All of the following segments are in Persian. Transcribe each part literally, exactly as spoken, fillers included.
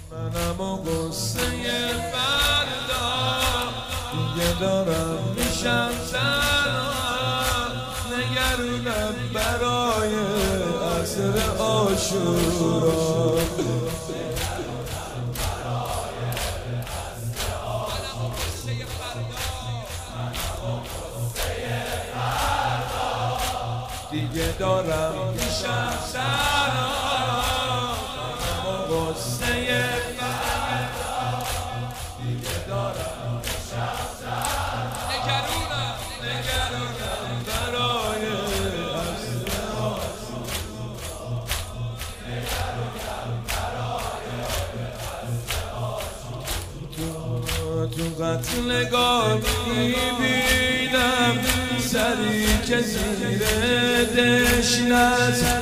منم و قصه فردا دیگه دارم میشم تنها، نگرونم برای عصر عاشورا. دیگه دارم میشم تنها، منم و قصه فردا دیگه دارم میشم تنها، نگرونم نگرونم برای عصر عاشورا، نگرونم برای عصر عاشورا. تو قتلگاه میبینم سری که زیر دشنه،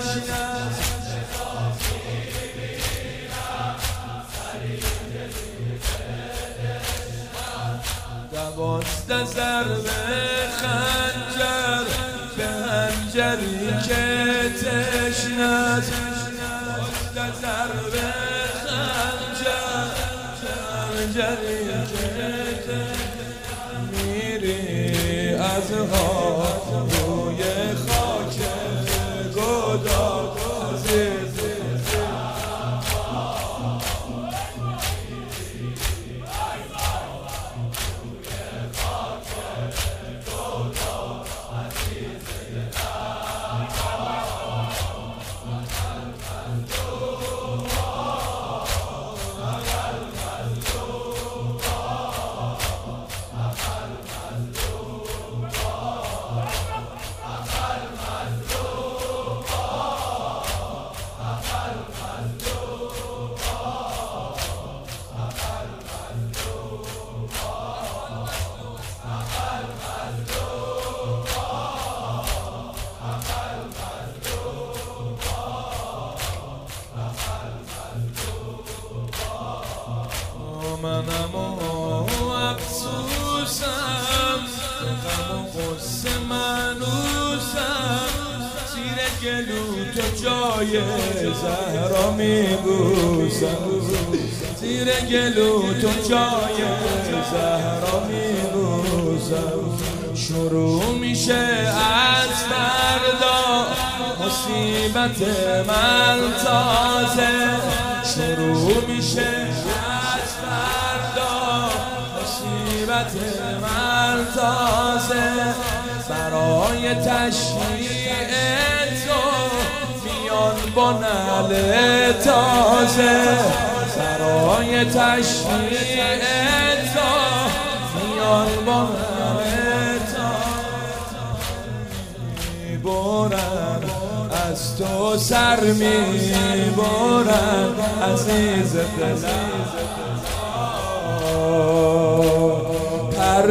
دوازده ضربه خنجر به حنجری که تشنه، دوازده ضربه خنجر به حنجری که تشنه، میری از ها روی خاک گداز منم و افسوسم، غم و غصه منوسم، زیر گلو تو جای زهرا میبوسم، زیر گلو تو جای زهرا میبوسم. شروع میشه از فردا مصیبت من تازه، شروع میشه مصیبت من تازه، برای تشریع تو میان با نعل تازه، برای تشریع تو میان با نعل تازه، میبرن از تو سر میبرن عزیز دلم، پر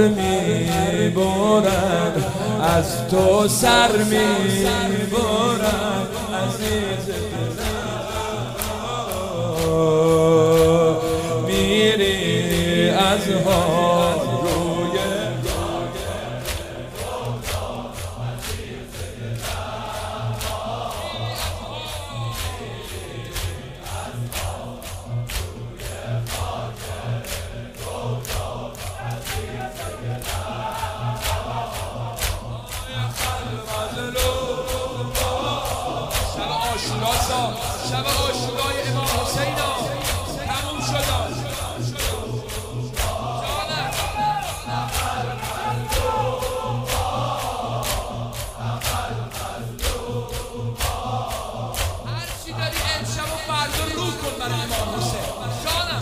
میبرن از تو سر میبرن عزیز دلم، میری از ها روی شب عاشورای امام حسین تموم شد. هر چی داری امشب و فردا رو کن برای امام حسین جانم.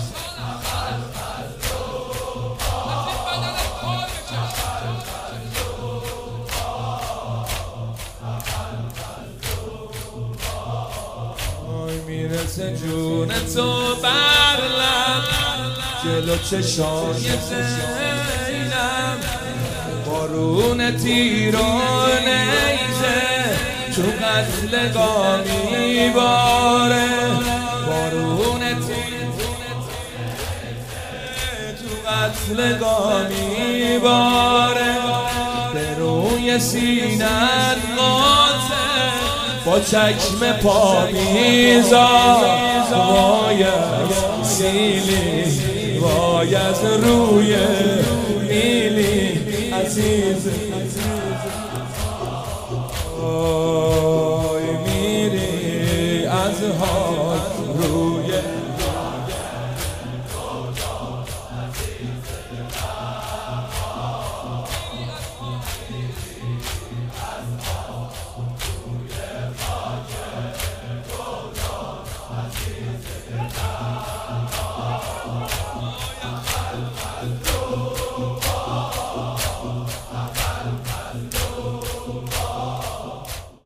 میرسه جون تو بر لب جلو چشای زینم، بارون تیر و نیزه تو قتلگاه میباره، بارون تیر تو قتلگاه میباره، به روی سینت قاتل با چکمه پا میزد وای از سیلی وای از روی نیلی عزیز